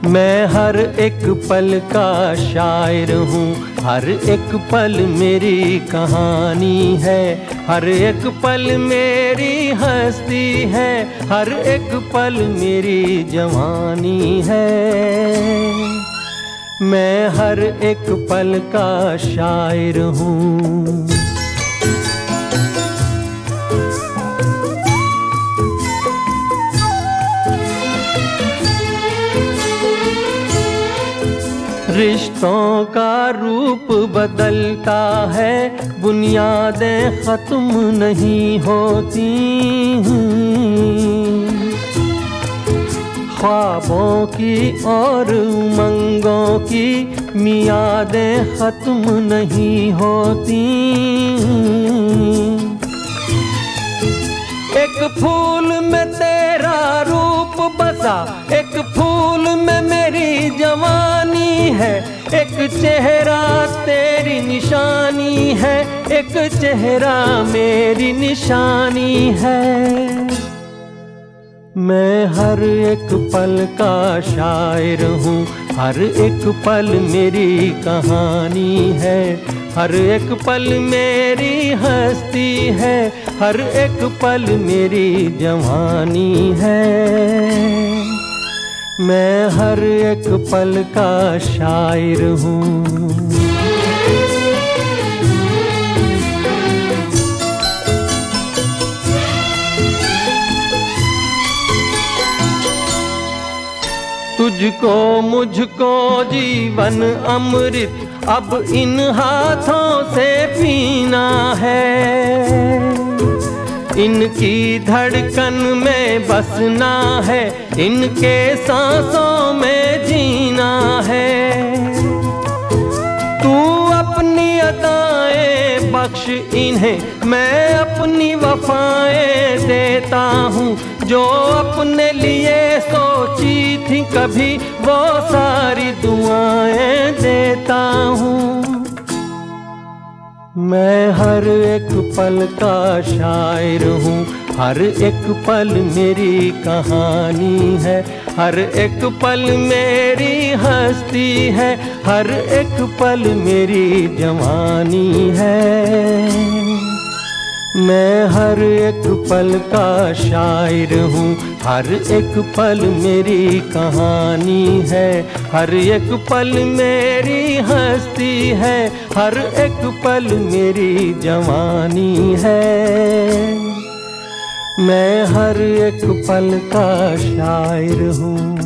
मैं हर एक पल का शायर हूँ, हर एक पल मेरी कहानी है, हर एक पल मेरी हस्ती है, हर एक पल मेरी जवानी है। मैं हर एक पल का शायर हूँ। रिश्तों का रूप बदलता है, बुनियादें खत्म नहीं होती, ख्वाबों की और उमंगों की मियादें खत्म नहीं होती। एक फूल में तेरा रूप बसा, एक फूल में मेरी जवानी है, एक चेहरा तेरी निशानी है, एक चेहरा मेरी निशानी है। मैं हर एक पल का शायर हूँ, हर एक पल मेरी कहानी है, हर एक पल मेरी हस्ती है, हर एक पल मेरी जवानी है। मैं हर एक पल का शायर हूँ। तुझको मुझको जीवन अमृत अब इन हाथों से पीना है, इनकी धड़कन में बसना है, इनके सांसों में जीना है। तू अपनी अदाएं बख्श इन्हें, मैं अपनी वफाएं देता हूँ, जो अपने लिए सोची थी कभी वो सारी दुआएं देता हूँ। मैं हर एक पल का शायर हूँ, हर एक पल मेरी कहानी है, हर एक पल मेरी हस्ती है, हर एक पल मेरी जवानी है। मैं हर एक पल का शायर हूँ, हर एक पल मेरी कहानी है, हर एक पल मेरी हस्ती है, हर एक पल मेरी जवानी है। मैं हर एक पल का शायर हूँ।